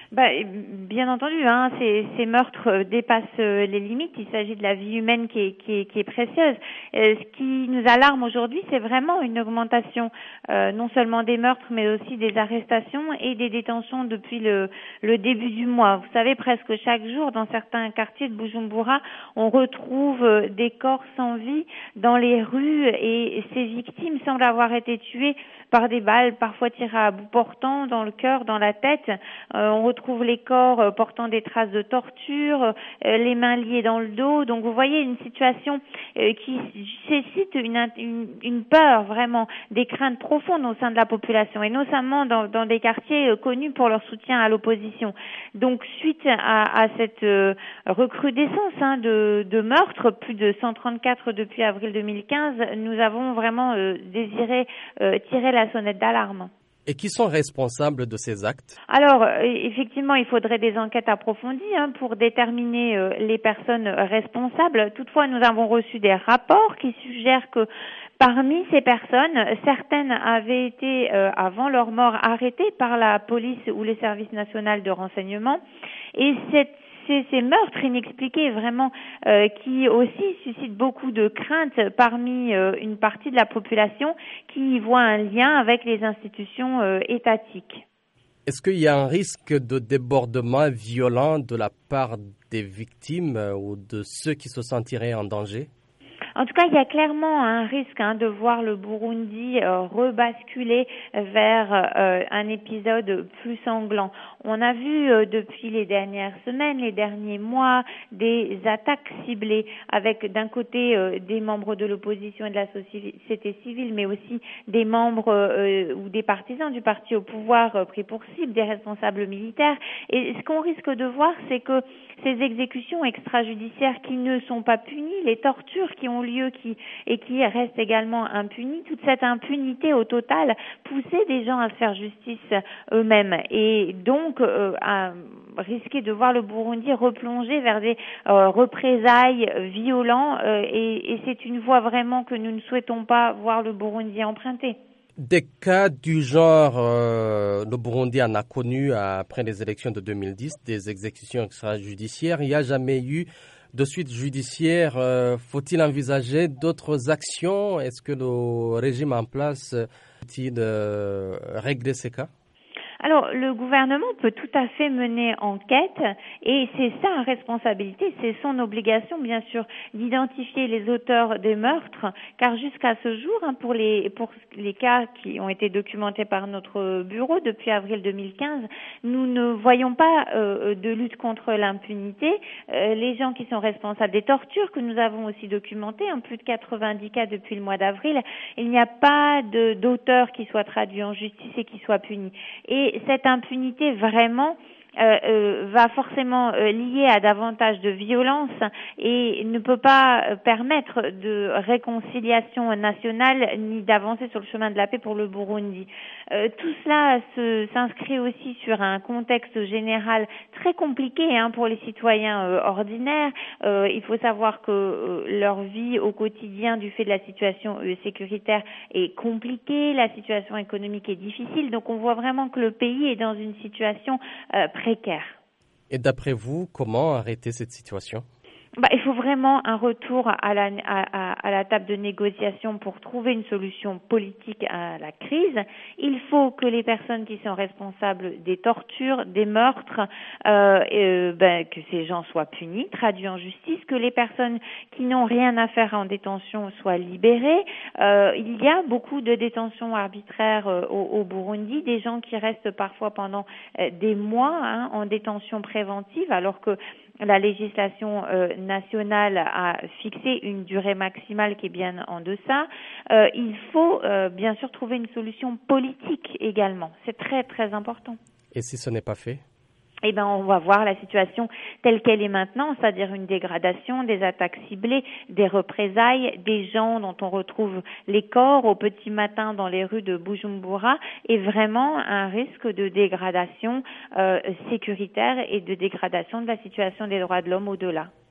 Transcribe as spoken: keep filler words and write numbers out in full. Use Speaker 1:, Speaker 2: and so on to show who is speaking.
Speaker 1: Bah, bien entendu, hein, ces, ces meurtres dépassent les limites. Il s'agit de la vie humaine qui est, qui est, qui est précieuse. Euh, ce qui nous alarme aujourd'hui, c'est vraiment une augmentation, euh, non seulement des meurtres, mais aussi des arrestations et des détentions depuis le, le début du mois. Vous savez, presque chaque jour, dans certains quartiers de Bujumbura, on retrouve des corps sans vie dans les rues et ces victimes semblent avoir été tuées par des balles, parfois tirées à bout portant, dans le cœur, dans la tête. Euh, on retrouve les corps euh, portant des traces de torture, euh, les mains liées dans le dos. Donc vous voyez une situation euh, qui suscite une, une, une peur vraiment, des craintes profondes au sein de la population et notamment dans, dans des quartiers euh, connus pour leur soutien à l'opposition. Donc suite à, à cette euh, recrudescence hein, de, de meurtres, plus de cent trente-quatre depuis avril deux mille quinze, nous avons vraiment euh, désiré euh, tirer la sonnette d'alarme.
Speaker 2: Et qui sont responsables de ces actes?
Speaker 1: Alors, euh, effectivement, il faudrait des enquêtes approfondies hein, pour déterminer euh, les personnes responsables. Toutefois, nous avons reçu des rapports qui suggèrent que parmi ces personnes, certaines avaient été, euh, avant leur mort, arrêtées par la police ou les services nationaux de renseignement. Et cette C'est ces meurtres inexpliqués vraiment euh, qui aussi suscitent beaucoup de craintes parmi euh, une partie de la population qui y voit un lien avec les institutions euh, étatiques.
Speaker 2: Est-ce qu'il y a un risque de débordement violent de la part des victimes euh, ou de ceux qui se sentiraient en danger?
Speaker 1: En tout cas, il y a clairement un risque hein, de voir le Burundi euh, rebasculer vers euh, un épisode plus sanglant. On a vu euh, depuis les dernières semaines, les derniers mois, des attaques ciblées avec d'un côté euh, des membres de l'opposition et de la société civile, mais aussi des membres euh, ou des partisans du parti au pouvoir euh, pris pour cible, des responsables militaires. Et ce qu'on risque de voir, c'est que ces exécutions extrajudiciaires qui ne sont pas punies, les tortures qui ont lieu qui, et qui restent également impunies, toute cette impunité au total poussait des gens à faire justice eux-mêmes et donc euh, à risquer de voir le Burundi replonger vers des euh, représailles violents euh, et, et c'est une voie vraiment que nous ne souhaitons pas voir le Burundi emprunter.
Speaker 2: Des cas du genre, euh, le Burundi en a connu après les élections de deux mille dix, des exécutions extrajudiciaires. Il n'y a jamais eu de suite judiciaire. Euh, faut-il envisager d'autres actions? Est-ce que le régime en place peut-il euh, régler ces cas?
Speaker 1: Alors, le gouvernement peut tout à fait mener enquête et c'est sa responsabilité, c'est son obligation, bien sûr, d'identifier les auteurs des meurtres, car jusqu'à ce jour, hein, pour les pour les cas qui ont été documentés par notre bureau depuis avril deux mille quinze, nous ne voyons pas euh, de lutte contre l'impunité. Euh, les gens qui sont responsables des tortures que nous avons aussi documentées, hein, plus de quatre-vingt-dix cas depuis le mois d'avril, il n'y a pas de d'auteur qui soit traduit en justice et qui soit puni. Et Et cette impunité vraiment euh, euh, va forcément euh, lier à davantage de violence et ne peut pas euh, permettre de réconciliation nationale ni d'avancer sur le chemin de la paix pour le Burundi. Euh, tout cela se, s'inscrit aussi sur un contexte général très compliqué hein, pour les citoyens euh, ordinaires. Euh, il faut savoir que euh, leur vie au quotidien du fait de la situation euh, sécuritaire est compliquée, la situation économique est difficile, donc on voit vraiment que le pays est dans une situation euh, précaire.
Speaker 2: Et d'après vous, comment arrêter cette situation ?
Speaker 1: Bah, il faut vraiment un retour à la, à, à, à la table de négociation pour trouver une solution politique à la crise. Il faut que les personnes qui sont responsables des tortures, des meurtres, euh, euh, ben, que ces gens soient punis, traduits en justice, que les personnes qui n'ont rien à faire en détention soient libérées. Euh, il y a beaucoup de détentions arbitraires euh, au, au Burundi, des gens qui restent parfois pendant euh, des mois hein, en détention préventive, alors que la législation euh, nationale a fixé une durée maximale qui est bien en deçà. Euh, il faut euh, bien sûr trouver une solution politique également. C'est très très important.
Speaker 2: Et si ce n'est pas fait ?
Speaker 1: Eh ben, on va voir la situation telle qu'elle est maintenant, c'est-à-dire une dégradation, des attaques ciblées, des représailles, des gens dont on retrouve les corps au petit matin dans les rues de Bujumbura, et vraiment un risque de dégradation euh, sécuritaire et de dégradation de la situation des droits de l'homme au-delà.